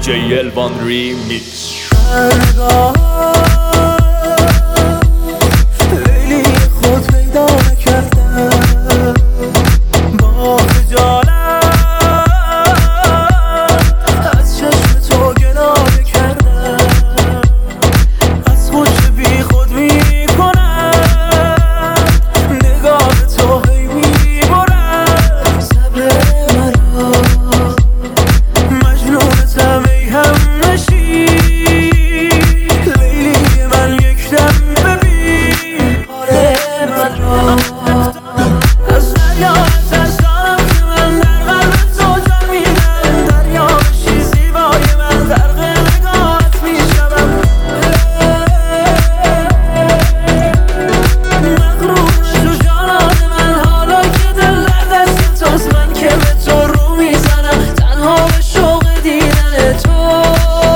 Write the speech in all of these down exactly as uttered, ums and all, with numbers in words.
جی الوان ریمیکس. لیلی خود پیدا نکردم با خجالت از چشم تو گلایه کردم، از خوش بی خود می کنم نگاه تو هی می برد صبر مرا، مجنونتم ای هم نشی لیلی من، یک دم ببین حال من را. از دریا ترسانم که من در قلب تو جا میدم، دریا بشی زیبای من غرق نگاهت میشوم، مغرور شو جانان من حالا که دل در دست توست، من که به تو رو میزنم تنها به شوق دیدن تو.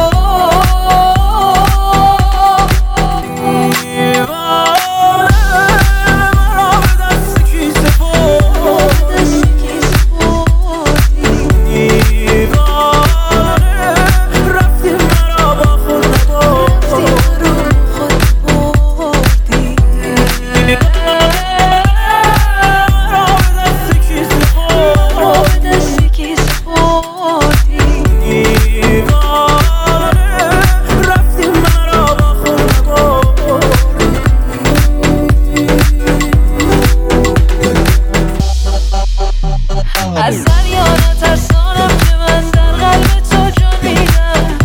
از دریا نترسانم که من در قلب تو جا میدم،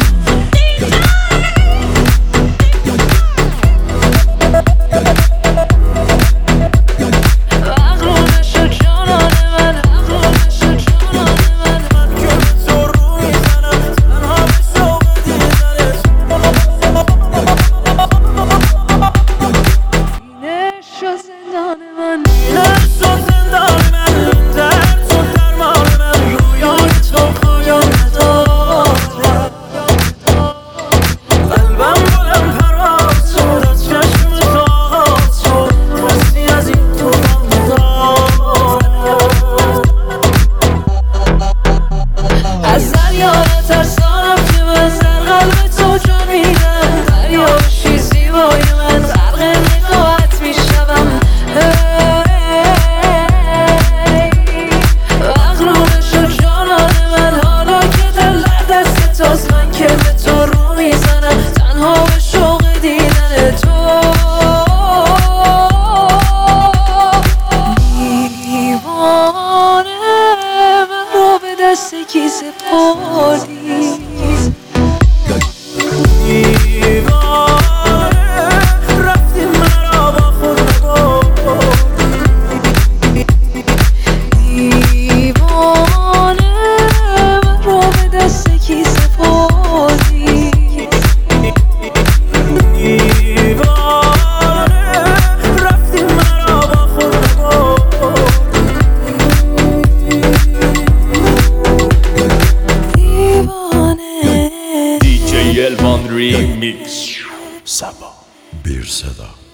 مغرور نشو جانان من، مغرور نشو جانان من، من که به تو رو میزنم تنها به شوق دیدنت. اینه شو زندان من، اینه شو زندان من، از دریا نترسانم که من در قلب تو جا میدم، دریا بشی زیبای من غرق نگاهت میشوم، مغرور شو جانان من حالا که دل در دست توست، من که به تو رو میزنم تنها به شوق دیدن تو. دیوانه من رو به دست کی سپردی، دیوانه رفتی مرا با خود نبردی، دیوانه من رو به دست کی سپردی، دیوانه رفتی مرا با خود دی جی الوان ریمیکس. سبا بیر صدا